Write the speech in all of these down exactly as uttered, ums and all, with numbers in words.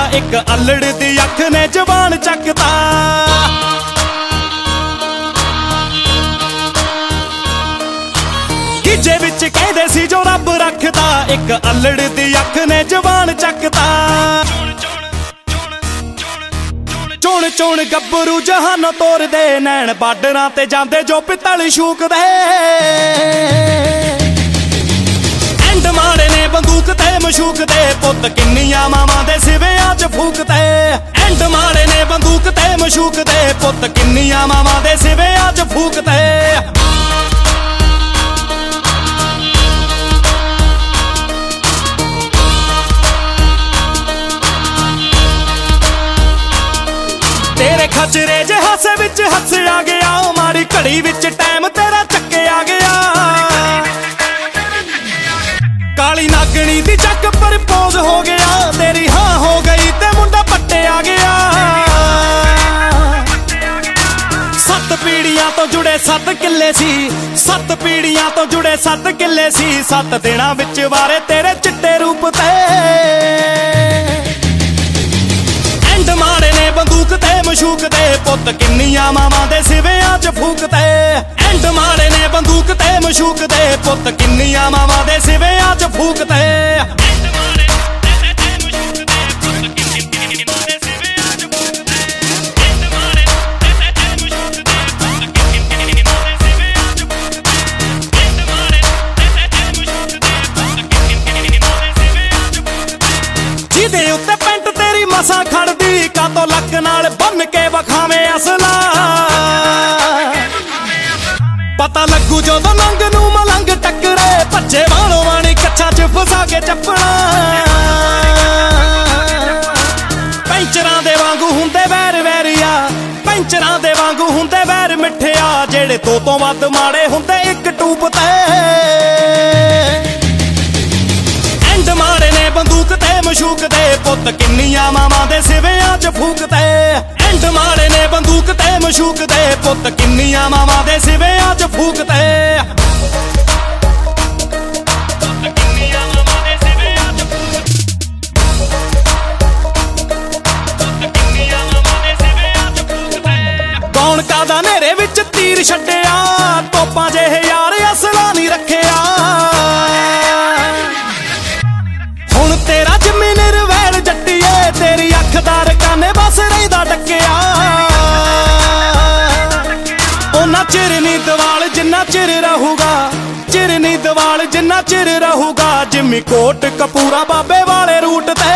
ਇੱਕ ਅਲੜ ਦੀ ਅੱਖ ਨੇ ਜ਼ਬਾਨ ਚੱਕਤਾ। ਗੀਜੇ ਵਿੱਚ ਕਹਿੰਦੇ ਸੀ ਜੋ ਰੱਬ ਰੱਖਦਾ, ਇੱਕ ਅਲੜ ਦੀ ਅੱਖ ਨੇ ਜ਼ਬਾਨ ਚੱਕਤਾ। ਚੁਣ ਚੁਣ ਗੱਭਰੂ ਜਹਾਨੋਂ ਤੋਰਦੇ, ਨੈਣ ਬਾਰਡਰਾਂ ਤੇ ਜਾਂਦੇ ਜੋ ਪਿੱਤਲ ਸ਼ੂਕਦੇ। ਐਂਡ ਮਾਰੇ ਨੇ ਬੰਦੂਕ ਤੇ ਮਸ਼ੂਕ ਦੇ, ਪੁੱਤ ਕਿੰਨੀਆਂ ਮਾਵਾਂ ਦੇ ਸਿਵਿਆਂ 'ਚ ਫੂਕਦੇ। ਐਂਡ ਮਾਰੇ ਨੇ ਬੰਦੂਕ ਤੇ ਮਸ਼ੂਕ ਦੇ, ਪੁੱਤ ਕਿੰਨੀਆਂ ਮਾਵਾਂ ਦੇ ਸਿਵਿਆਂ 'ਚ ਫੂਕਦੇ। ਤੇਰੇ ਖਚਰੇ ਜੇ ਹਾਸੇ ਵਿੱਚ ਹੱਸਿਆ ਗਿਆ, ਮਾੜੀ ਘੜੀ ਵਿੱਚ ਟਾਈਮ ਤੇਰਾ ਚੱਕਿਆ ਗਿਆ। ਕਾਲੀ ਨਾਗਣੀ ਦੀ ਚੱਕ ਪ੍ਰਪੋਜ਼ ਹੋ ਗਿਆ, ਤੇਰੀ ਹਾਂ ਹੋ ਗਈ ਤੇ ਮੁੰਡਾ ਪੱਟਿਆ ਗਿਆ। ਸੱਤ ਪੀੜੀਆਂ ਤੋਂ ਜੁੜੇ ਸੱਤ ਕਿੱਲੇ ਸੀ, ਸੱਤ ਪੀੜੀਆਂ ਤੋਂ ਜੁੜੇ ਸੱਤ ਕਿੱਲੇ ਸੀ। ਸੱਤ ਦਿਨਾਂ ਵਿੱਚ ਵਾਰੇ ਤੇਰੇ ਚਿੱਟੇ ਰੂਪ ਤੇ। ਐਂਡ ਮਾਰੇ ਨੇ ਬੰਦੂਕ ਤੇ ਮਸ਼ੂਕ ਦੇ, ਪੁੱਤ ਕਿੰਨੀਆਂ ਮਾਵਾਂ ਦੇ ਸਿਵਿਆਂ 'ਚ ਫੂਕਦੇ। ਐਂਡ ਮਾਰੇ ਨੇ ਬੰਦੂਕ ਤੇ ਮਸ਼ੂਕ ਦੇ, ਪੁੱਤ ਕਿੰਨੀਆਂ ਮਾਵਾਂ ਦੇ ਸਿਵਿਆਂ 'ਚ ਫੂਕਦੇ। ਜਿਹਦੇ ਉੱਤੇ ਪੈਂਟ ਤੇਰੀ ਮਸਾਂ ਖੜਦੀ, ਕਾਤੋਂ ਲੱਕ ਨਾਲ ਬੰਨ ਕੇ ਵਖਾਵੇਂ ਅਸਲਾ। ਪਤਾ ਲੱਗੂ ਜਦੋਂ ਲੰਗ ਨੂੰ ਮਲੰਗ ਟੱਕਰੇ, ਭੱਜੇ ਵਾਲੋਂ ਵਾਣੀ ਕੱਛਾਂ 'ਚ ਫਸਾ ਕੇ ਚੱਪਣਾ। ਪੈਂਚਰਾਂ ਦੇ ਵਾਂਗੂ ਹੁੰਦੇ ਵੈਰ ਵੈਰੀਆ, ਪੈਂਚਰਾਂ ਦੇ ਵਾਂਗੂ ਹੁੰਦੇ ਵੈਰ ਮਿੱਠਿਆ। ਜਿਹੜੇ ਦੋ ਤੋਂ ਵੱਧ ਮਾੜੇ ਹੁੰਦੇ ਇੱਕ ਟੂਪ ਤੇ। ਐਂਡ ਮਾਰੇ ਨੇ ਬੰਦੂਕ ਤੇ ਮਸ਼ੂਕ ਦੇ, ਪੁੱਤ ਕਿੰਨੀਆਂ ਮਾਵਾਂ ਦੇ ਸਿਵਿਆਂ 'ਚ ਫੂਕਦੇ। ਐਂਡ ਮਾਰੇ ਨੇ ਬੰਦੂਕ ਤੇ ਮਸ਼ੂਕ ਦੇ, ਪੁੱਤ ਕਿੰਨੀਆਂ ਮਾਵਾਂ ਦੇ ਸਿਵਿਆਂ 'ਚ ਫੂਕਦੇ। ਕੌਣ ਕਾਦਾ ਨੇਰੇ ਵਿੱਚ ਤੀਰ ਛੱਡਿਆ, ਤੋਪਾਂ ਜਿਹੇ ਯਾਰ ਅਸਲਾ ਨਹੀਂ ਰੱਖਿਆ। ਹੁਣ ਤੇਰਾ ਜੰਮੀ ਨਿਰਵੈਲ ਜੱਟੀਏ, ਤੇਰੀ ਅੱਖ ਦਾ ਰਕਾਨੇ ਬਸ ਰਹਿੰਦਾ ਡੱਕਿਆ। ਉਹਨਾਂ ਚਿਰ ਨੀ ਦਵਾਲ ਜਿੰਨਾ ਚਿਰ ਰਹੂਗਾ, ਚਿਰ ਨੀ ਦਵਾਲ ਜਿੰਨਾ ਚਿਰ ਰਹੂਗਾ। ਜਿੰਮੀ ਕੋਟ ਕਪੂਰਾ ਬਾਬੇ ਵਾਲੇ ਰੂਟ ਤੇ।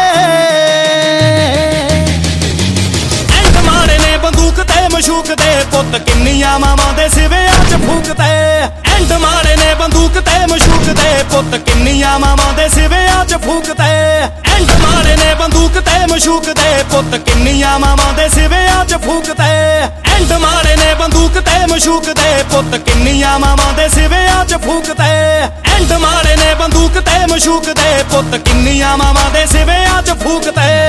ਐਂਡ ਮਾਰੇ ਨੇ ਬੰਦੂਕ ਤੇ ਮਸ਼ੂਕ ਦੇ, ਪੁੱਤ ਕਿੰਨੀਆਂ ਮਾਵਾਂ ਦੇ ਸਿਵਿਆਂ 'ਚ ਫੂਕਦੇ। ਐਂਡ ਮਾਰੇ ਨੇ ਬੰਦੂਕ ਤੇ ਮਸ਼ੂਕ ਦੇ, ਪੁੱਤ ਕਿੰਨੀਆਂ ਮਾਵਾਂ ਦੇ ਸਿਵਿਆਂ 'ਚ ਫੂਕਦੇ। ਐਂਡ ਮਾਰੇ ਨੇ ਬੰਦੂਕ ਤੇ ਮਸ਼ੂਕ ਦੇ, ਪੁੱਤ ਕਿੰਨੀਆਂ ਮਾਵਾਂ ਦੇ ਸਿਵਿਆਂ 'ਚ ਫੂਕਦੇ। ਐਂਡ ਮਾਰੇ ਨੇ ਬੰਦੂਕ ਤੇ ਮਸ਼ੂਕ ਦੇ, ਪੁੱਤ ਕਿੰਨੀਆਂ ਮਾਵਾਂ ਦੇ ਸਿਵਿਆਂ 'ਚ ਫੂਕਦੇ। ਐਂਡ ਮਾਰੇ ਨੇ ਬੰਦੂਕ ਤੇ ਮਸ਼ੂਕ ਦੇ, ਪੁੱਤ ਕਿੰਨੀਆਂ ਮਾਵਾਂ ਦੇ ਸਿਵਿਆਂ 'ਚ ਫੂਕਦੇ।